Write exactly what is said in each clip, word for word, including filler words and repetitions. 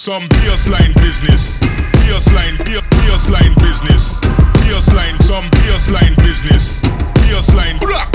Some baseline business, baseline, baseline business, baseline, some baseline business, baseline,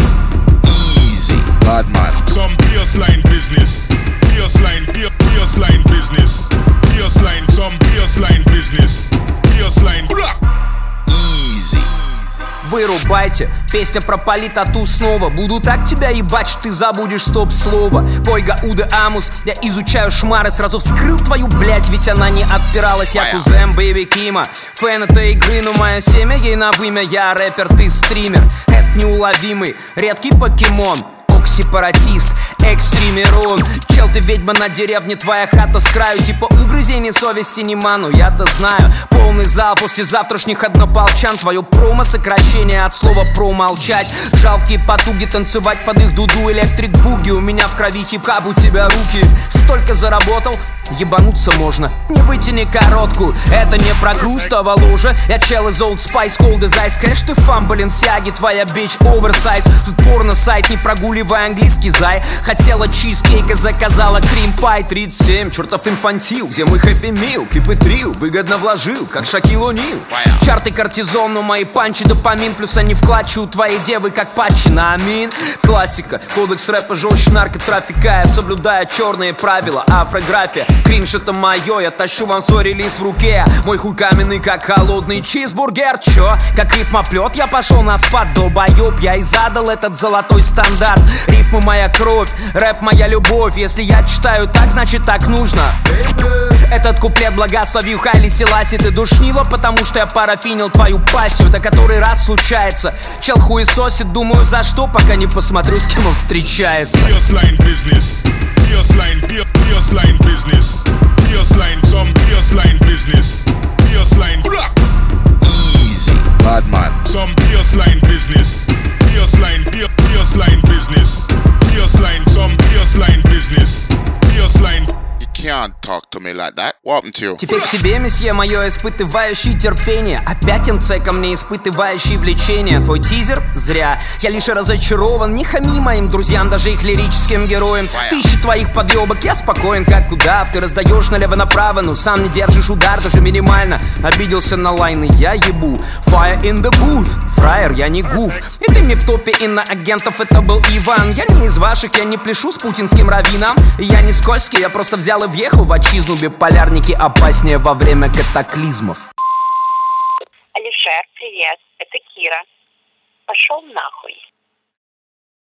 easy, bad man. Some baseline business, baseline, baseline business, baseline, some baseline business, baseline, easy. Вырубайте, песня про политоту снова. Буду так тебя ебать, что ты забудешь стоп-слово. Пойга Уда Амус, я изучаю шмары. Сразу вскрыл твою, блять, ведь она не отпиралась. Я кузен Бэйби Кима, фэн этой игры, но мое семя ей на вымя. Я рэпер, ты стример, это неуловимый, редкий покемон. Сепаратист, экстримерон. Чел, ты ведьма на деревне, твоя хата с краю. Типа угрызений совести не ману, я-то знаю. Полный зал после завтрашних однополчан. Твое промо сокращение от слова промолчать. Жалкие потуги танцевать под их дуду. Электрик буги, у меня в крови хип-хап, у тебя руки. Столько заработал, ебануться можно. Не вытяни коротку, это не про грустого ложа. Я чел из Old Spice, Cold as Ice. Кэш, ты фан, Баленсиаги, твоя бич оверсайз. Тут порно-сайт, не прогуливай английский, зай. Хотела чизкейка, заказала крим-пай. Тридцать семь, чертов инфантил, где мой хэппи мил? Кип и трил, выгодно вложил, как Шакил О'Нил. Чарты кортизон, но мои панчи допамин. Плюс они вкладчи у твоей девы, как патчи на амин. Классика, кодекс рэпа жестче наркотрафика. Я соблюдаю черные правила, афрография. Кринж это мое, я тащу вам свой релиз в руке. Мой хуй каменный, как холодный чизбургер. Чё? Как рифмоплет, я пошел на спад, долбоёб. Я и задал этот золотой стандарт. Рифмы моя кровь, рэп моя любовь. Если я читаю так, значит так нужно. Этот куплет благословил Хайли Селаси. Ты душнила, потому что я парафинил твою пассию. Это который раз случается. Чел хуесосит, думаю за что, пока не посмотрю, с кем он встречается. Baseline business, baseline, baseline business, baseline, some baseline business, baseline, easy, bad man. Some baseline business, baseline, baseline business, baseline, some baseline business, baseline. You can't talk to me like that. What happened to you? Теперь к тебе, месье, мое испытывающее терпение. Опять МЦ ко мне, испытывающий влечение. Твой тизер? Зря. Я лишь разочарован. Не хами моим друзьям, даже их лирическим героям. Тысячи твоих подъебок, я спокоен, как удав. Ты раздаешь налево-направо, но сам не держишь удар, даже минимально. Обиделся на лайны, я ебу. Fire in the booth. Фраер, я не гуф. И ты мне в топе иноагентов, это был Иван. Я не из ваших, я не пляшу с путинским раввином. Я не скользкий, я просто взял и въехал в отчизну. Биполярники опаснее во время катаклизмов. Алишер, привет, это Кира. Пошел нахуй.